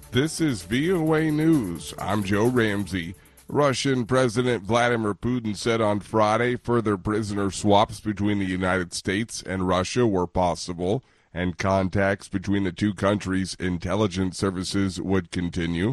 This is VOA News. I'm Joe Ramsey. Russian President Vladimir Putin said on Friday further prisoner swaps between the United States and Russia were possible, and contacts between the two countries' intelligence services would continue.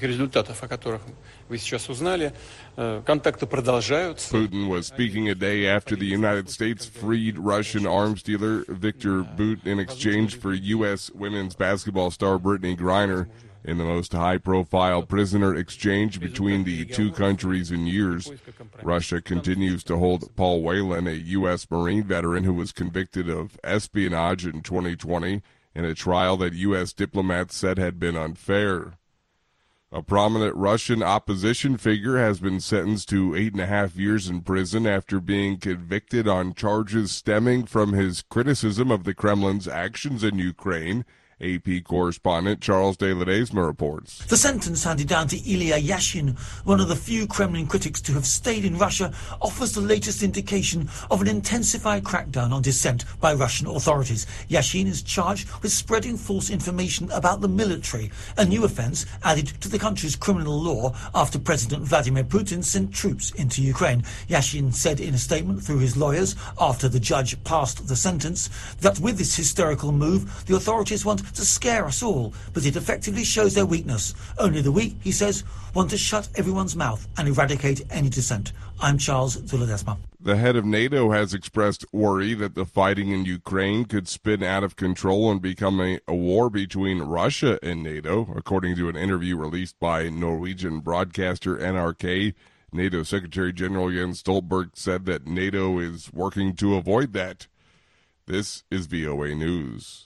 Putin was speaking a day after the United States freed Russian arms dealer Viktor Bout in exchange for U.S. women's basketball star Brittany Griner, in the most high-profile prisoner exchange between the two countries in years. Russia continues to hold Paul Whelan, a U.S. Marine veteran who was convicted of espionage in 2020 in a trial that U.S. diplomats said had been unfair. A prominent Russian opposition figure has been sentenced to 8.5 years in prison after being convicted on charges stemming from his criticism of the Kremlin's actions in Ukraine. AP correspondent Charles de Ledesma reports. The sentence handed down to Ilya Yashin, one of the few Kremlin critics to have stayed in Russia, offers the latest indication of an intensified crackdown on dissent by Russian authorities. Yashin is charged with spreading false information about the military, a new offence added to the country's criminal law after President Vladimir Putin sent troops into Ukraine. Yashin said in a statement through his lawyers after the judge passed the sentence that with this hysterical move, the authorities want to scare us all, but it effectively shows their weakness. Only the weak, he says, want to shut everyone's mouth and eradicate any dissent. I'm Charles de Ledesma. The head of NATO has expressed worry that the fighting in Ukraine could spin out of control and become a war between Russia and NATO, according to an interview released by Norwegian broadcaster NRK. NATO Secretary General Jens Stoltenberg said that NATO is working to avoid that. This is VOA News.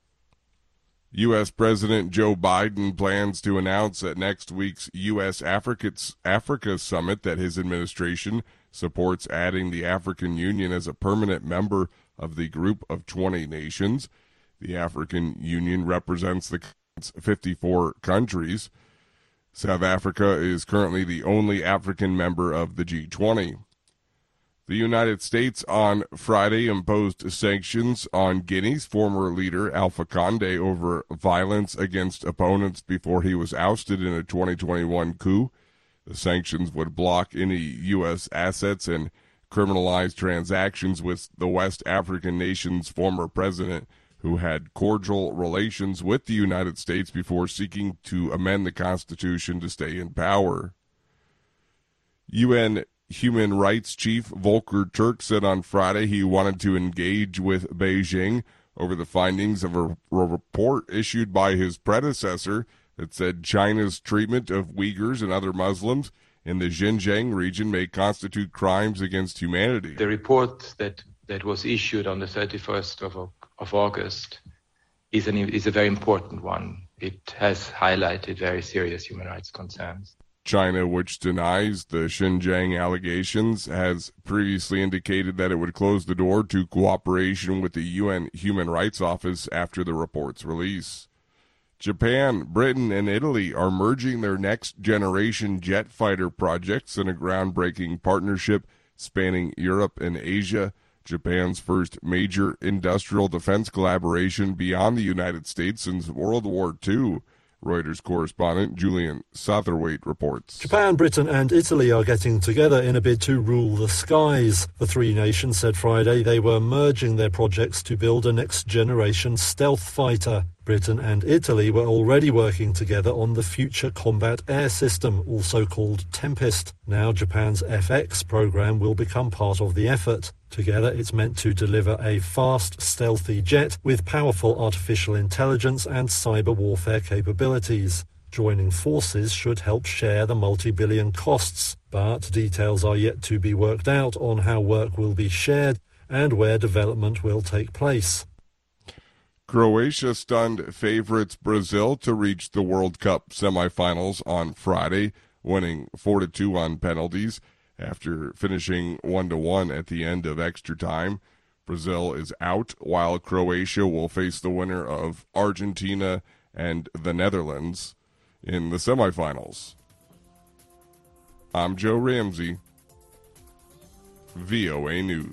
U.S. President Joe Biden plans to announce at next week's U.S.-Africa summit that his administration supports adding the African Union as a permanent member of the group of 20 nations. The African Union represents the 54 countries. South Africa is currently the only African member of the G20. The United States on Friday imposed sanctions on Guinea's former leader Alpha Condé over violence against opponents before he was ousted in a 2021 coup. The sanctions would block any U.S. assets and criminalize transactions with the West African nation's former president, who had cordial relations with the United States before seeking to amend the Constitution to stay in power. UN Human Rights Chief Volker Turk said on Friday he wanted to engage with Beijing over the findings of a report issued by his predecessor that said China's treatment of Uyghurs and other Muslims in the Xinjiang region may constitute crimes against humanity. The report that was issued on the 31st of August is a very important one. It has highlighted very serious human rights concerns. China, which denies the Xinjiang allegations, has previously indicated that it would close the door to cooperation with the UN Human Rights Office after the report's release. Japan, Britain, and Italy are merging their next-generation jet fighter projects in a groundbreaking partnership spanning Europe and Asia, Japan's first major industrial defense collaboration beyond the United States since World War II. Reuters correspondent Julian Satterthwaite reports. Japan, Britain and Italy are getting together in a bid to rule the skies. The three nations said Friday they were merging their projects to build a next-generation stealth fighter. Britain and Italy were already working together on the Future Combat Air System, also called Tempest. Now Japan's FX program will become part of the effort. Together it's meant to deliver a fast, stealthy jet with powerful artificial intelligence and cyber warfare capabilities. Joining forces should help share the multi-billion costs, but details are yet to be worked out on how work will be shared and where development will take place. Croatia stunned favorites Brazil to reach the World Cup semifinals on Friday, winning 4-2 on penalties after finishing 1-1 at the end of extra time. Brazil is out, while Croatia will face the winner of Argentina and the Netherlands in the semifinals. I'm Joe Ramsey, VOA News.